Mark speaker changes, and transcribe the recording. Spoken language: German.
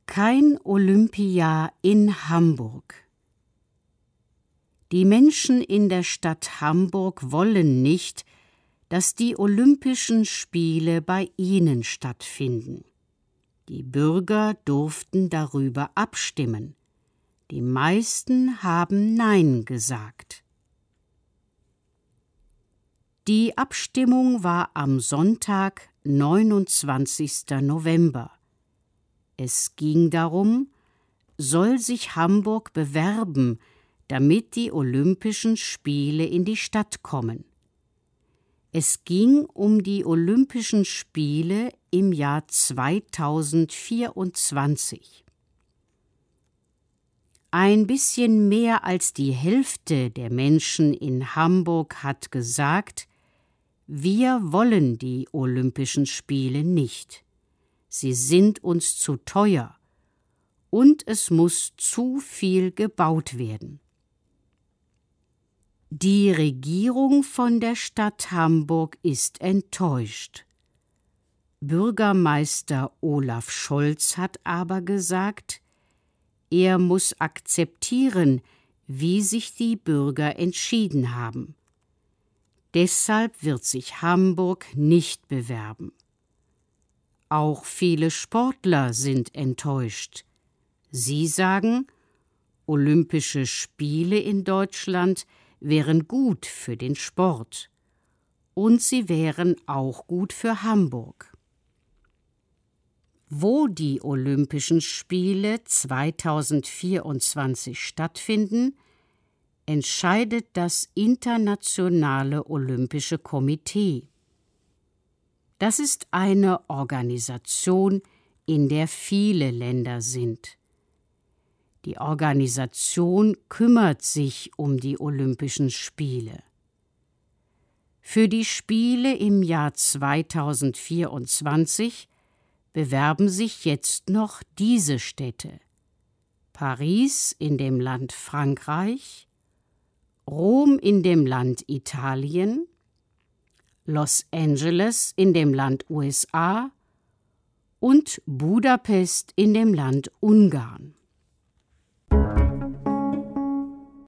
Speaker 1: Kein Olympia in Hamburg. Die Menschen in der Stadt Hamburg wollen nicht, dass die Olympischen Spiele bei ihnen stattfinden. Die Bürger durften darüber abstimmen. Die meisten haben Nein gesagt. Die Abstimmung war am Sonntag, 29. November. Es ging darum, soll sich Hamburg bewerben, damit die Olympischen Spiele in die Stadt kommen. Es ging um die Olympischen Spiele im Jahr 2024. Ein bisschen mehr als die Hälfte der Menschen in Hamburg hat gesagt, wir wollen die Olympischen Spiele nicht. Sie sind uns zu teuer und es muss zu viel gebaut werden. Die Regierung von der Stadt Hamburg ist enttäuscht. Bürgermeister Olaf Scholz hat aber gesagt, er muss akzeptieren, wie sich die Bürger entschieden haben. Deshalb wird sich Hamburg nicht bewerben. Auch viele Sportler sind enttäuscht. Sie sagen, Olympische Spiele in Deutschland wären gut für den Sport. Und sie wären auch gut für Hamburg. Wo die Olympischen Spiele 2024 stattfinden, entscheidet das Internationale Olympische Komitee. Das ist eine Organisation, in der viele Länder sind. Die Organisation kümmert sich um die Olympischen Spiele. Für die Spiele im Jahr 2024 bewerben sich jetzt noch diese Städte: Paris in dem Land Frankreich, Rom in dem Land Italien, Los Angeles in dem Land USA und Budapest in dem Land Ungarn.